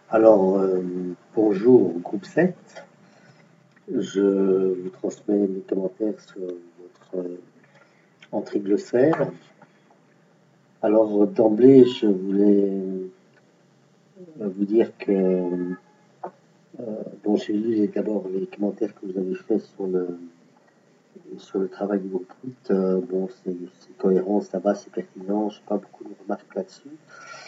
Alors, bonjour groupe 7. Je vous transmets mes commentaires sur votre entrée glossaire. Alors, d'emblée, je voulais vous dire que bon, j'ai lu d'abord les commentaires que vous avez faits sur le travail du groupe 8. Bon, c'est cohérent, ça va, c'est pertinent, je n'ai pas beaucoup de remarques là-dessus.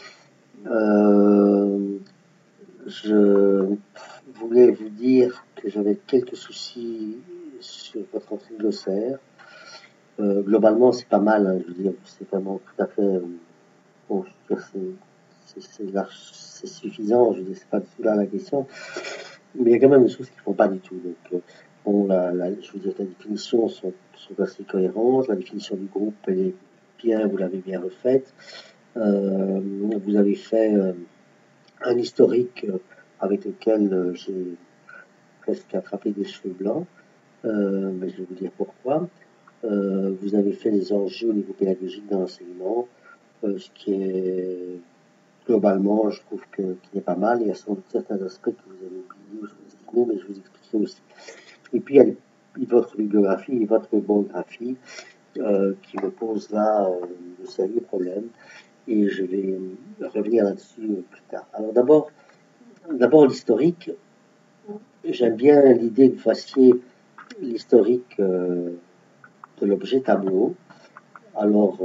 Je voulais vous dire que j'avais quelques soucis sur votre entrée glossaire. Globalement, c'est pas mal, hein, je veux dire, c'est vraiment tout à fait, bon, je veux dire, c'est suffisant, je veux dire, c'est pas du tout là la question, mais il y a quand même des choses qui font pas du tout. Donc, bon, je veux dire, les définitions sont assez cohérentes, la définition du groupe, elle est bien, vous l'avez bien refaite. Vous avez fait un historique avec lequel j'ai presque attrapé des cheveux blancs, mais je vais vous dire pourquoi. Vous avez fait les enjeux au niveau pédagogique dans l'enseignement, ce qui est globalement, je trouve qu'il est pas mal. Il y a sans doute certains aspects que vous avez oubliés ou sous-estimés, mais je vous expliquerai aussi. Et puis, il y a votre bibliographie et votre biographie qui me pose là de sérieux problèmes, et je vais revenir là-dessus plus tard. Alors d'abord l'historique. J'aime bien l'idée que vous fassiez l'historique de l'objet tableau. Alors,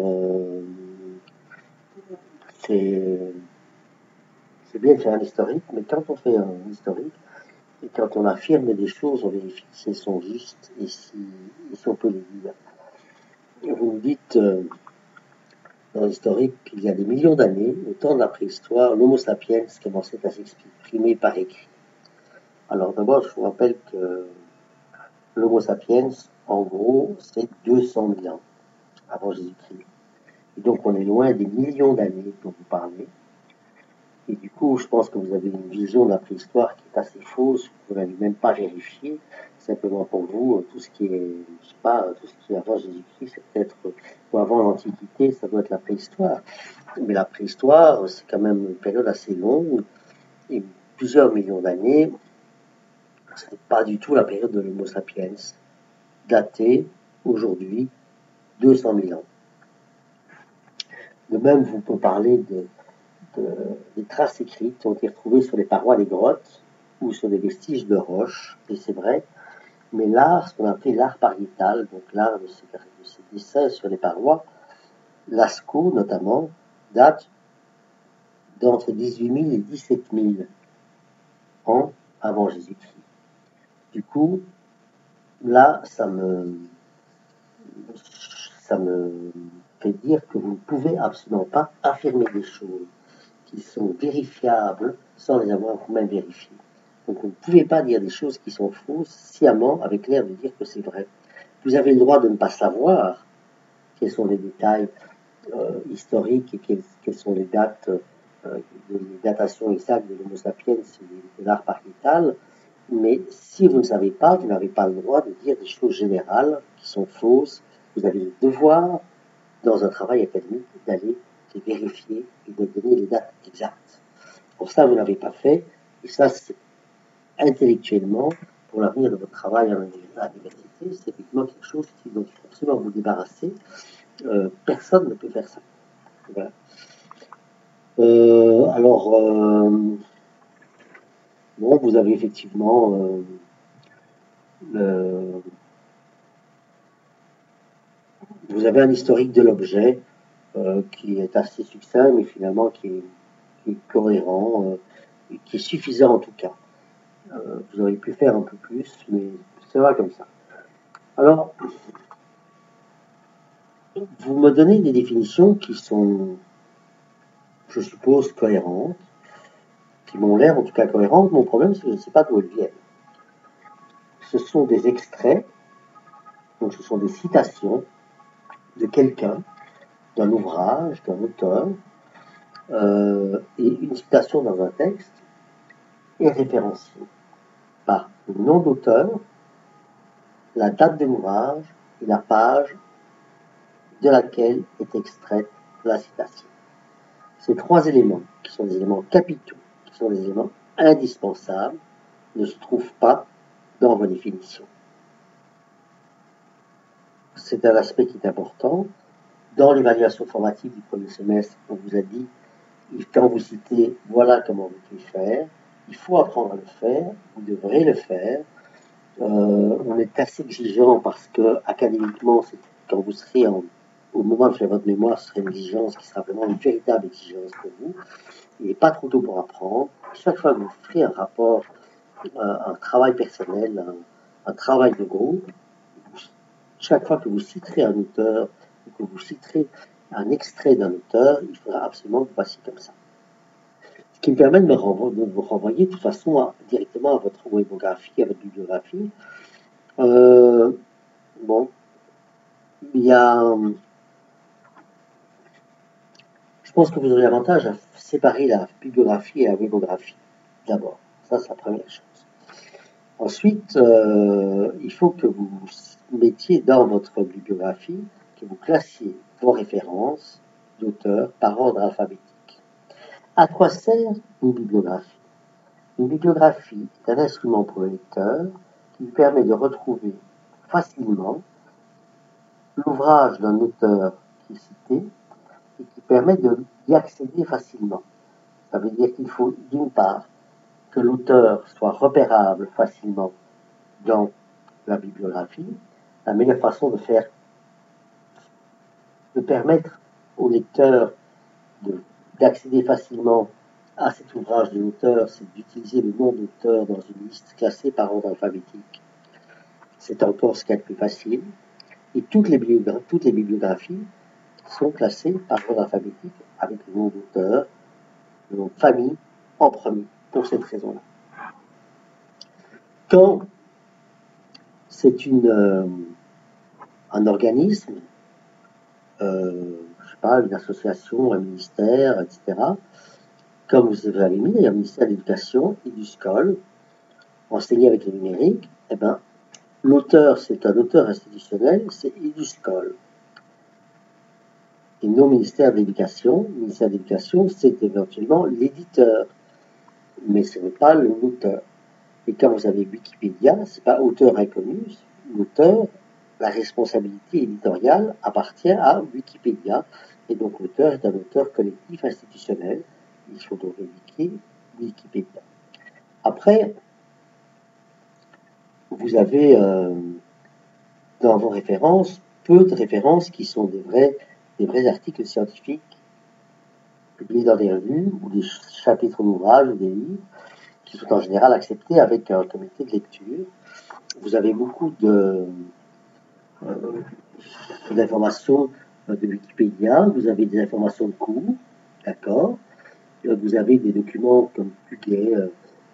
c'est bien de faire un historique, mais quand on fait un historique, et quand on affirme des choses, on vérifie si elles sont justes et si on peut les dire. Vous me dites dans l'historique qu'il y a des millions d'années, au temps de la préhistoire, l'Homo sapiens commençait à s'exprimer par écrit. Alors d'abord, je vous rappelle que l'Homo sapiens, en gros, c'est 200 000 ans avant Jésus-Christ. Et donc on est loin des millions d'années dont vous parlez. Et du coup, je pense que vous avez une vision de la préhistoire qui est assez fausse, vous n'avez même pas vérifié. Simplement pour vous, tout ce qui est, je sais pas, tout ce qui est avant Jésus-Christ, c'est peut-être, ou avant l'Antiquité, ça doit être la préhistoire. Mais la préhistoire, c'est quand même une période assez longue, et plusieurs millions d'années. Ce n'est pas du tout la période de l'Homo sapiens, datée aujourd'hui 200 000 ans. De même, vous pouvez parler des traces écrites qui ont été retrouvées sur les parois des grottes ou sur des vestiges de roches, et c'est vrai, mais l'art, ce qu'on appelle l'art pariétal, donc l'art de ces dessins sur les parois, Lascaux notamment, date d'entre 18 000 et 17 000 ans avant Jésus-Christ. Du coup, là, ça me fait dire que vous ne pouvez absolument pas affirmer des choses qui sont vérifiables sans les avoir vous-même vérifiées. Donc vous ne pouvez pas dire des choses qui sont fausses sciemment avec l'air de dire que c'est vrai. Vous avez le droit de ne pas savoir quels sont les détails historiques et quelles sont les dates, les datations exactes de l'Homo sapiens et de l'art pariétal, mais si vous ne savez pas, vous n'avez pas le droit de dire des choses générales qui sont fausses. Vous avez le devoir, dans un travail académique, d'aller les vérifier et de donner les dates exactes. Pour ça, vous n'avez pas fait, et ça, c'est intellectuellement, pour l'avenir de votre travail à l'université, c'est effectivement quelque chose dont il faut absolument vous débarrasser. Personne ne peut faire ça. Voilà. Alors, bon, vous avez effectivement vous avez un historique de l'objet qui est assez succinct, mais finalement qui est cohérent, et qui est suffisant en tout cas. Vous auriez pu faire un peu plus, mais ça va comme ça. Alors, vous me donnez des définitions qui sont, je suppose, cohérentes, qui m'ont l'air en tout cas cohérentes. Mon problème, c'est que je ne sais pas d'où elles viennent. Ce sont des extraits, donc ce sont des citations de quelqu'un, d'un ouvrage, d'un auteur, et une citation dans un texte est référenciée par le nom d'auteur, la date de l'ouvrage et la page de laquelle est extraite la citation. Ces trois éléments, qui sont des éléments capitaux, qui sont des éléments indispensables ne se trouvent pas dans vos définitions. C'est un aspect qui est important. Dans l'évaluation formative du premier semestre, on vous a dit, quand vous citez « voilà comment vous pouvez faire », il faut apprendre à le faire, vous devrez le faire. On est assez exigeant parce que académiquement, quand vous serez au moment de faire votre mémoire, ce sera une exigence qui sera vraiment une véritable exigence pour vous. Il n'est pas trop tôt pour apprendre. Chaque fois que vous ferez un rapport, un travail personnel, un travail de groupe, chaque fois que vous citerez un auteur, que vous citerez un extrait d'un auteur, il faudra absolument que vous passiez comme ça. Ce qui me permet de vous renvoyer de toute façon directement à votre webographie, à votre bibliographie. Bon, il y a... Je pense que vous aurez l'avantage à séparer la bibliographie et la webographie, d'abord. Ça, c'est la première chose. Ensuite, il faut que vous mettiez dans votre bibliographie, que vous classiez vos références d'auteurs par ordre alphabétique. À quoi sert une bibliographie? Une bibliographie est un instrument pour le lecteur qui lui permet de retrouver facilement l'ouvrage d'un auteur qui est cité et qui permet d'y accéder facilement. Ça veut dire qu'il faut, d'une part, que l'auteur soit repérable facilement dans la bibliographie. La meilleure façon de permettre au lecteur d'accéder facilement à cet ouvrage de l'auteur, c'est d'utiliser le nom d'auteur dans une liste classée par ordre alphabétique. C'est encore ce qu'il y a de plus facile. Et toutes les bibliographies sont classées par ordre alphabétique avec le nom d'auteur, le nom de famille en premier, pour cette raison-là. Quand c'est un organisme, je sais pas, une association, un ministère, etc., comme vous avez mis, il y a le ministère de l'Éducation et du SCOL, enseigné avec le numérique, eh ben, l'auteur, c'est un auteur institutionnel, c'est EduSCOL. Et nos ministères de l'Éducation, le ministère de l'Éducation, c'est éventuellement l'éditeur, mais ce n'est pas l'auteur. Et quand vous avez Wikipédia, c'est pas auteur inconnu, l'auteur, la responsabilité éditoriale appartient à Wikipédia, et donc l'auteur est un auteur collectif institutionnel. Il faut donc indiquer Wikipédia. Après, vous avez dans vos références peu de références qui sont des vrais articles scientifiques publiés dans des revues ou des chapitres d'ouvrages ou des livres qui sont en général acceptés avec un comité de lecture. Vous avez beaucoup d'informations de Wikipédia, vous avez des informations de cours, d'accord. Vous avez des documents comme Puget,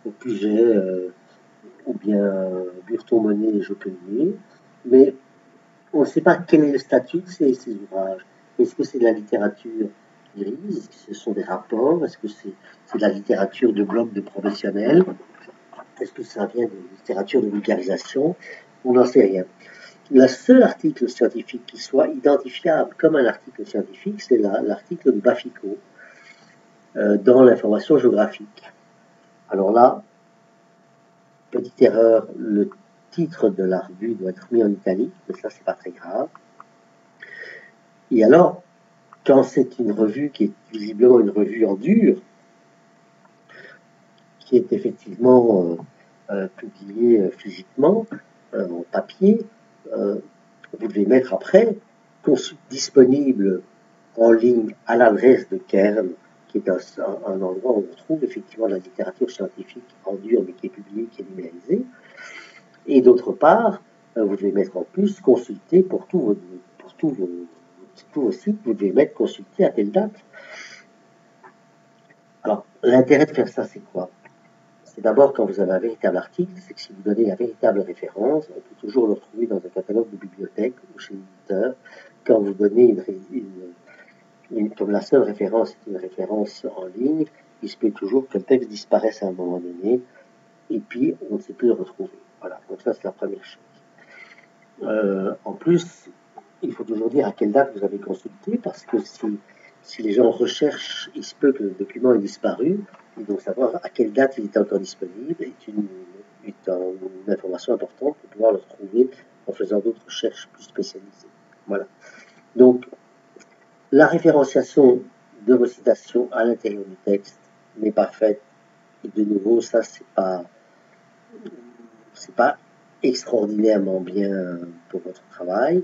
ou bien Burton-Monet et Jopelier, mais on ne sait pas quel est le statut de ces ouvrages. Est-ce que c'est de la littérature grise? Est-ce que ce sont des rapports? Est-ce que c'est de la littérature de blog de professionnels? Est-ce que ça vient de littérature de vulgarisation? On n'en sait rien. Le seul article scientifique qui soit identifiable comme un article scientifique, c'est l'article de Bafico dans l'information géographique. Alors là, petite erreur, le titre de la revue doit être mis en italique, mais ça, c'est pas très grave. Et alors, quand c'est une revue qui est visiblement une revue en dur, qui est effectivement publiée physiquement, en papier, vous devez mettre après disponible en ligne à l'adresse de Kern, qui est un endroit où on trouve effectivement la littérature scientifique en dur, mais qui est publiée, qui est numérisée. Et d'autre part, vous devez mettre en plus consulter pour tous vos sites, vous devez mettre consulter à telle date. Alors, l'intérêt de faire ça, c'est quoi? C'est d'abord, quand vous avez un véritable article, c'est que si vous donnez la véritable référence, on peut toujours le retrouver dans un catalogue de bibliothèque ou chez l'éditeur. Quand vous donnez comme la seule référence est une référence en ligne, il se peut toujours que le texte disparaisse à un moment donné, et puis on ne sait plus le retrouver. Voilà, donc ça c'est la première chose. En plus, il faut toujours dire à quelle date vous avez consulté, parce que si si les gens recherchent, il se peut que le document ait disparu, et donc savoir à quelle date il était encore disponible est une information importante pour pouvoir le retrouver en faisant d'autres recherches plus spécialisées. Voilà. Donc, la référenciation de vos citations à l'intérieur du texte n'est pas faite. Et de nouveau, ça, c'est pas extraordinairement bien pour votre travail.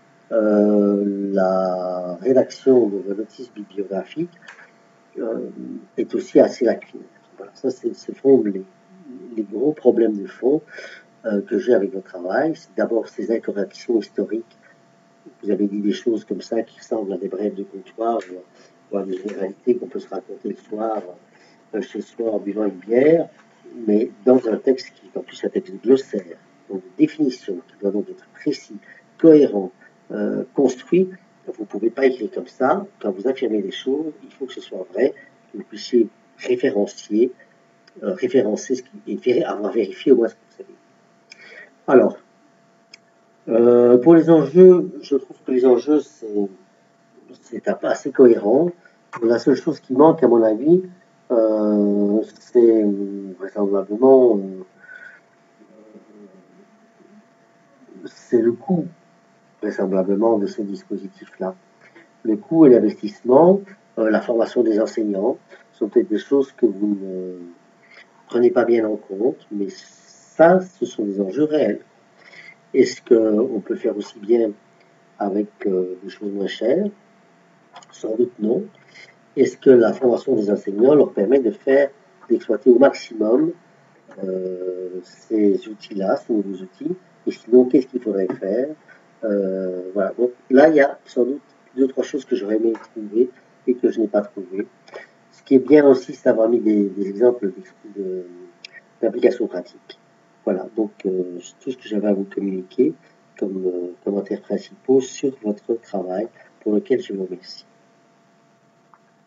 La rédaction de vos notices bibliographiques est aussi assez lacunaire. Voilà, ça, ce sont les gros problèmes de fond que j'ai avec votre travail. C'est d'abord ces incorrections historiques. Vous avez dit des choses comme ça qui ressemblent à des brèves de comptoir ou à des généralités qu'on peut se raconter le soir chez soi en buvant une bière, mais dans un texte qui est en plus un texte glossaire, donc de définition, qui doit donc être précis, cohérent, construit. Vous ne pouvez pas écrire comme ça. Quand vous affirmez des choses, il faut que ce soit vrai, que vous puissiez référencer ce qui est avoir vérifié au moins ce que vous savez. Alors, pour les enjeux, je trouve que les enjeux, c'est assez cohérent. La seule chose qui manque, à mon avis, c'est vraisemblablement c'est le coût, vraisemblablement, de ce dispositif-là. Le coût et l'investissement, la formation des enseignants, sont peut-être des choses que vous ne prenez pas bien en compte, mais ça, ce sont des enjeux réels. Est-ce qu'on peut faire aussi bien avec des choses moins chères? Sans doute non. Est-ce que la formation des enseignants leur permet d'exploiter au maximum ces outils-là, ces nouveaux outils? Et sinon, qu'est-ce qu'il faudrait faire? Voilà. Donc là, il y a sans doute 2-3 choses que j'aurais aimé trouver et que je n'ai pas trouvé. Ce qui est bien aussi, c'est d'avoir mis des exemples d'applications pratiques. Voilà, donc tout ce que j'avais à vous communiquer comme commentaires principaux sur votre travail, pour lequel je vous remercie.